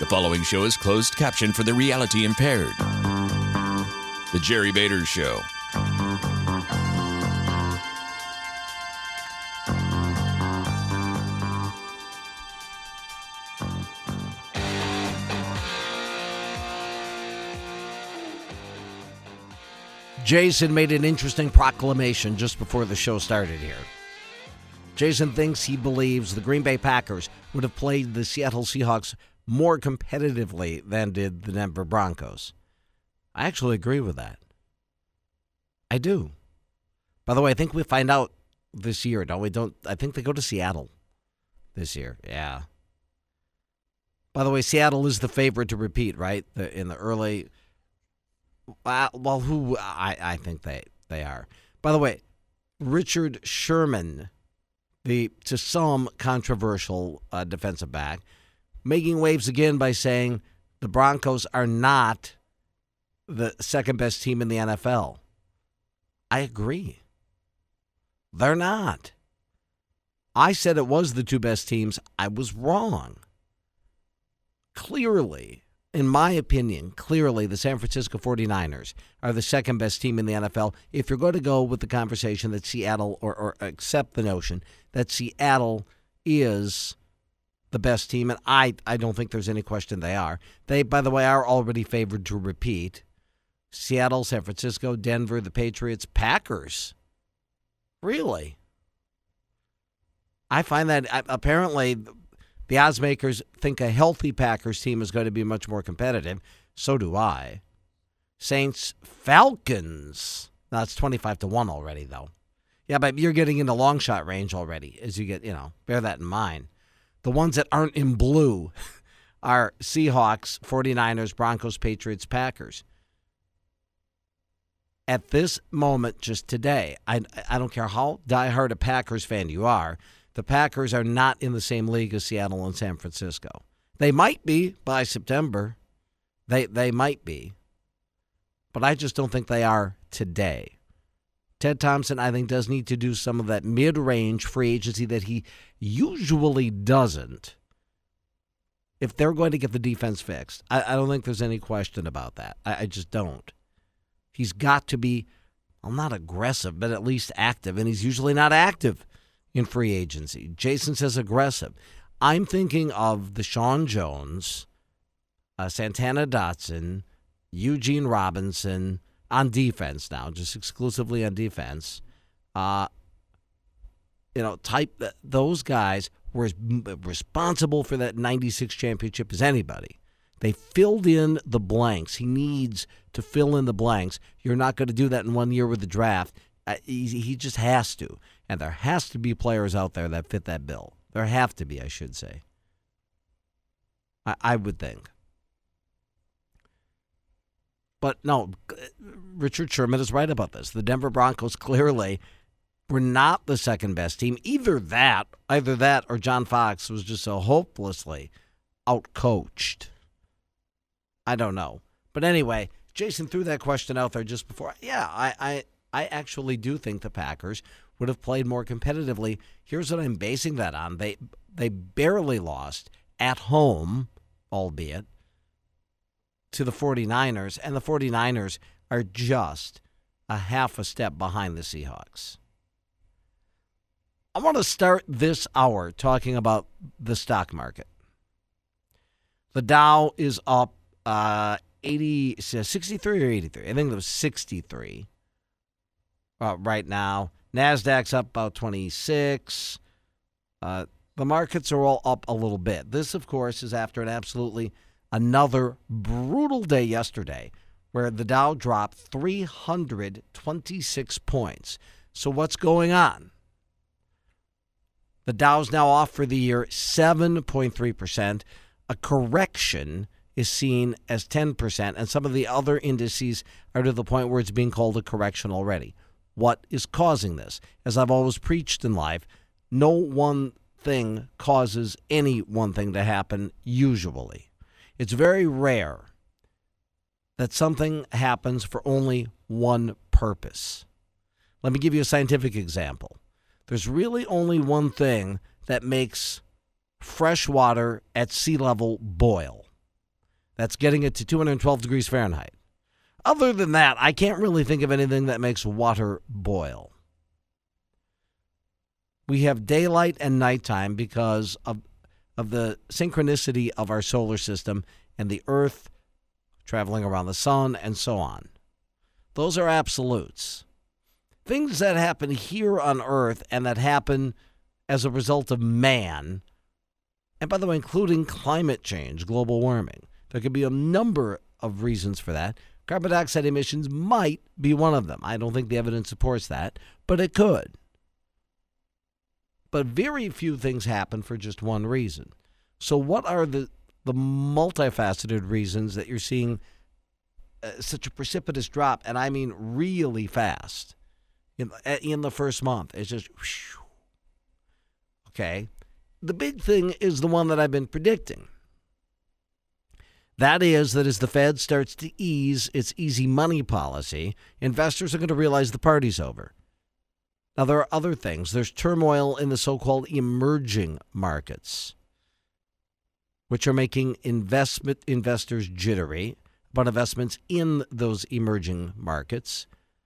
following show is closed caption for the reality impaired. The Jerry Bader Show. Jason made an interesting proclamation just before the show started here. Jason thinks he believes the Green Bay Packers would have played the Seattle Seahawks more competitively than did the Denver Broncos. I actually agree with that. I do. By the way, I think we find out this year, don't we? I think they go to Seattle this year. Yeah. By the way, Seattle is the favorite to repeat, right? In the early... Well, who I think they are. By the way, Richard Sherman, the to some controversial defensive back, making waves again by saying the Broncos are not the second best team in the NFL. I agree. They're not. I said it was the two best teams. I was wrong. Clearly. In my opinion, clearly the San Francisco 49ers are the second best team in the NFL. If you're going to go with the conversation that Seattle, or accept the notion that Seattle is the best team, and I don't think there's any question they are. They, by the way, are already favored to repeat. Seattle, San Francisco, Denver, the Patriots, Packers. Really? I find that apparently... the odds makers think a healthy Packers team is going to be much more competitive. So do I. Saints, Falcons. Now, it's 25-1 already, though. Yeah, but you're getting into long shot range already as you get, bear that in mind. The ones that aren't in blue are Seahawks, 49ers, Broncos, Patriots, Packers. At this moment, just today, I don't care how diehard a Packers fan you are, the Packers are not in the same league as Seattle and San Francisco. They might be by September. They might be. But I just don't think they are today. Ted Thompson, I think, does need to do some of that mid-range free agency that he usually doesn't if they're going to get the defense fixed. I don't think there's any question about that. I just don't. He's got to be, well, not aggressive, but at least active, and he's usually not active in free agency. Jason says aggressive. I'm thinking of the Sean Jones, Santana Dotson, Eugene Robinson on defense now, just exclusively on defense. Type those guys were as responsible for that 96 championship as anybody. They filled in the blanks. He needs to fill in the blanks. You're not going to do that in 1 year with the draft. He just has to. And there has to be players out there that fit that bill. There have to be, I should say. I would think. But no, Richard Sherman is right about this. The Denver Broncos clearly were not the second best team. Either that or John Fox was just so hopelessly outcoached. I don't know. But anyway, Jason threw that question out there just before. Yeah, I actually do think the Packers would have played more competitively. Here's what I'm basing that on. They barely lost at home, albeit, to the 49ers, and the 49ers are just a half a step behind the Seahawks. I want to start this hour talking about the stock market. The Dow is up 63 or 83. I think it was 63 right now. NASDAQ's up about 26. The markets are all up a little bit. This, of course, is after another brutal day yesterday where the Dow dropped 326 points. So what's going on? The Dow's now off for the year 7.3%. A correction is seen as 10%, and some of the other indices are to the point where it's being called a correction already. What is causing this? As I've always preached in life, no one thing causes any one thing to happen usually. It's very rare that something happens for only one purpose. Let me give you a scientific example. There's really only one thing that makes fresh water at sea level boil. That's getting it to 212 degrees Fahrenheit. Other than that, I can't really think of anything that makes water boil. We have daylight and nighttime because of the synchronicity of our solar system and the Earth traveling around the sun and so on. Those are absolutes. Things that happen here on Earth and that happen as a result of man, and by the way, including climate change, global warming. There could be a number of reasons for that. Carbon dioxide emissions might be one of them. I don't think the evidence supports that, but it could. But very few things happen for just one reason. So what are the multifaceted reasons that you're seeing such a precipitous drop, and I mean really fast, in the first month? It's just, whew. Okay. The big thing is the one that I've been predicting. That is that as the Fed starts to ease its easy money policy, investors are going to realize the party's over. Now, there are other things. There's turmoil in the so-called emerging markets, which are making investors jittery about investments in those emerging markets.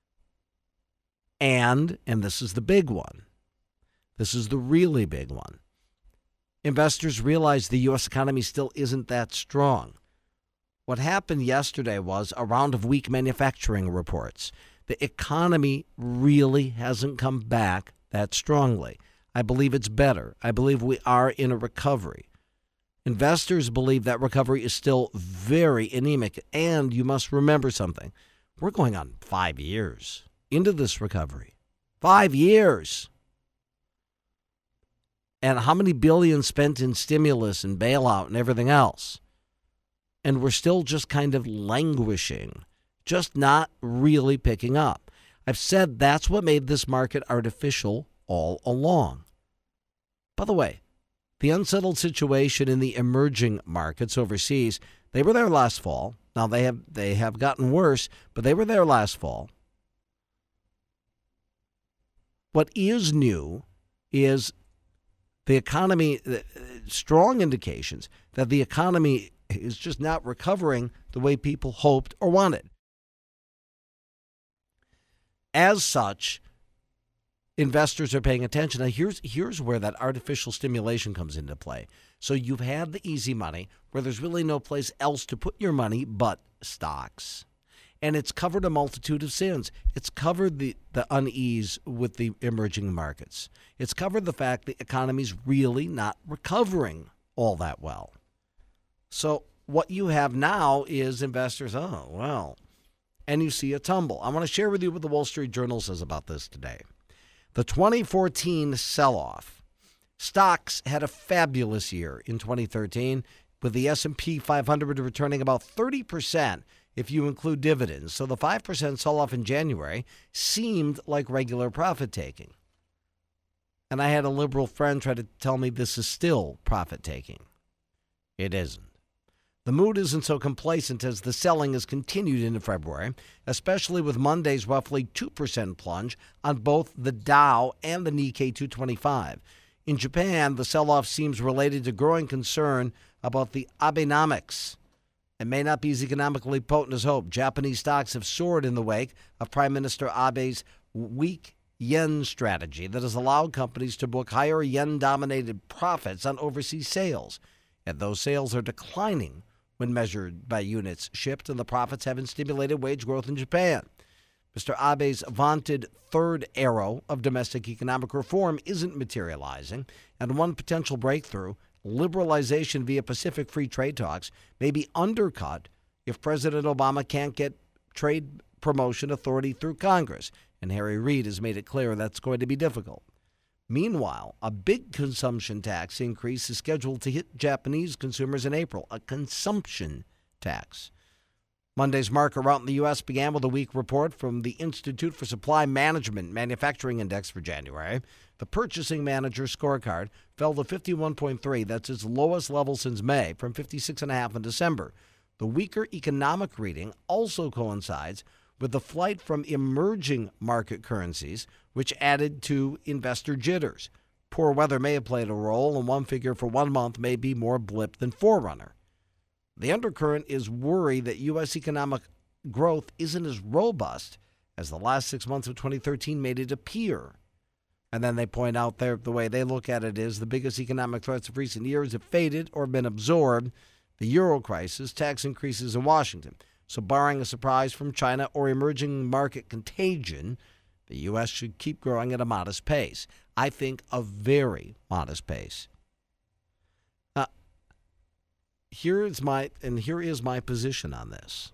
And this is the big one. This is the really big one. Investors realize the U.S. economy still isn't that strong. What happened yesterday was a round of weak manufacturing reports. The economy really hasn't come back that strongly. I believe it's better. I believe we are in a recovery. Investors believe that recovery is still very anemic. And you must remember something. We're going on 5 years into this recovery. 5 years. And how many billions spent in stimulus and bailout and everything else? And we're still just kind of languishing, just not really picking up. I've said that's what made this market artificial all along. By the way, the unsettled situation in the emerging markets overseas, they were there last fall. Now they have gotten worse, but they were there last fall. What is new is the economy, strong indications that the economy is just not recovering the way people hoped or wanted. As such, investors are paying attention. Now, here's where that artificial stimulation comes into play. So you've had the easy money where there's really no place else to put your money but stocks. And it's covered a multitude of sins. It's covered the unease with the emerging markets. It's covered the fact the economy's really not recovering all that well. So what you have now is investors, and you see a tumble. I want to share with you what the Wall Street Journal says about this today. The 2014 sell-off. Stocks had a fabulous year in 2013, with the S&P 500 returning about 30% if you include dividends. So the 5% sell-off in January seemed like regular profit-taking. And I had a liberal friend try to tell me this is still profit-taking. It isn't. The mood isn't so complacent as the selling has continued into February, especially with Monday's roughly 2% plunge on both the Dow and the Nikkei 225. In Japan, the sell-off seems related to growing concern about the Abenomics. It may not be as economically potent as hoped. Japanese stocks have soared in the wake of Prime Minister Abe's weak yen strategy that has allowed companies to book higher yen-dominated profits on overseas sales. And those sales are declining when measured by units shipped, and the profits haven't stimulated wage growth in Japan. Mr. Abe's vaunted third arrow of domestic economic reform isn't materializing, and one potential breakthrough, liberalization via Pacific free trade talks, may be undercut if President Obama can't get trade promotion authority through Congress, and Harry Reid has made it clear that's going to be difficult. Meanwhile, a big consumption tax increase is scheduled to hit Japanese consumers in April, a consumption tax. Monday's market rout in the U.S. began with a weak report from the Institute for Supply Management Manufacturing Index for January. The Purchasing Manager scorecard fell to 51.3. That's its lowest level since May, from 56.5 in December. The weaker economic reading also coincides with the flight from emerging market currencies, which added to investor jitters. Poor weather may have played a role, and one figure for 1 month may be more blip than forerunner. The undercurrent is worry that U.S. economic growth isn't as robust as the last 6 months of 2013 made it appear. And then they point out the way they look at it is the biggest economic threats of recent years have faded or been absorbed. The euro crisis, tax increases in Washington. So barring a surprise from China or emerging market contagion, the U.S. should keep growing at a modest pace. I think a very modest pace. Here is my position on this.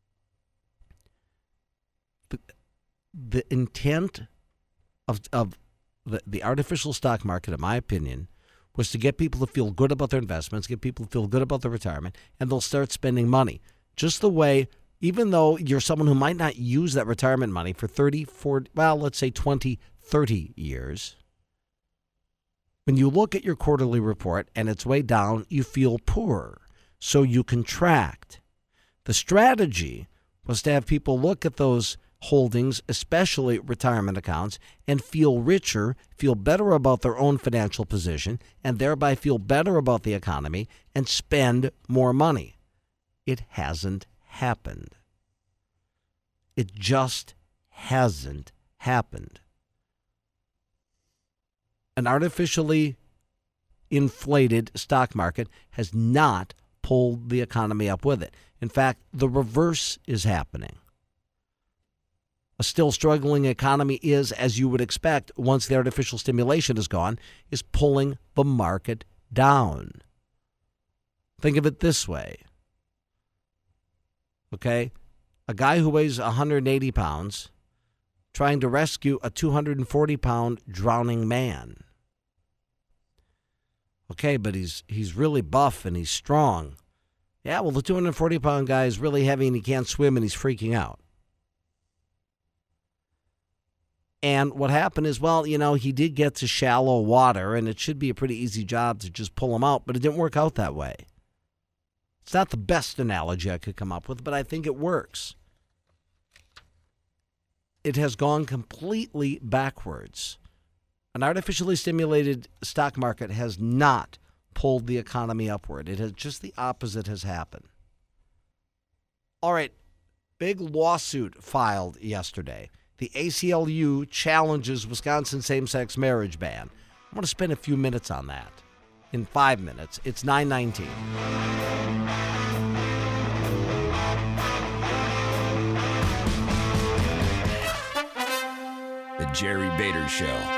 The intent of the artificial stock market, in my opinion, was to get people to feel good about their investments, get people to feel good about their retirement, and they'll start spending money. Just the way, even though you're someone who might not use that retirement money for 30, 40, let's say 20, 30 years, when you look at your quarterly report and it's way down, you feel poor, so you contract. The strategy was to have people look at those holdings, especially retirement accounts, and feel richer, feel better about their own financial position, and thereby feel better about the economy and spend more money. It hasn't happened. It just hasn't happened. An artificially inflated stock market has not pulled the economy up with it. In fact, the reverse is happening. A still struggling economy is, as you would expect, once the artificial stimulation is gone, is pulling the market down. Think of it this way. Okay? A guy who weighs 180 pounds trying to rescue a 240-pound drowning man. Okay, but he's really buff and he's strong. Yeah, well, the 240-pound guy is really heavy and he can't swim and he's freaking out. And what happened is, he did get to shallow water, and it should be a pretty easy job to just pull him out, but it didn't work out that way. It's not the best analogy I could come up with, but I think it works. It has gone completely backwards. An artificially stimulated stock market has not pulled the economy upward. It has just the opposite has happened. All right, big lawsuit filed yesterday. The ACLU challenges Wisconsin same-sex marriage ban. I want to spend a few minutes on that. In 5 minutes, it's 9:19. The Jerry Bader Show.